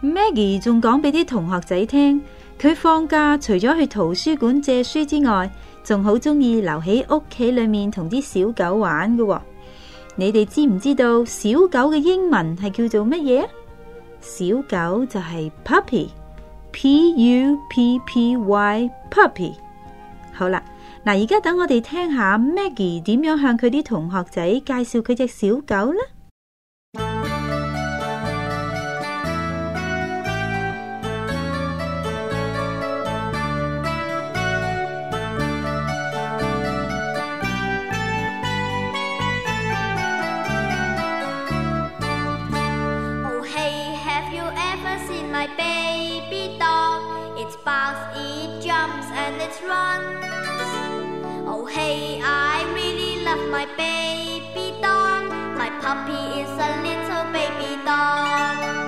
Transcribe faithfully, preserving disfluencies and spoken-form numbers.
Maggie 仲講俾啲同學仔聽，佢放假除咗去圖書館借書之外，仲好鍾意留喺屋企裏面同啲小狗玩嘅。你哋知唔知道小狗嘅英文係叫做乜嘢？小狗就係 puppy，P U P P Y puppy。好啦，嗱，而家等我哋聽下 Maggie 點樣向佢啲同學仔介紹佢隻小狗啦。 My baby dog, it barks, it jumps and it runs. Oh hey, I really love my baby dog. My puppy is a little baby dog.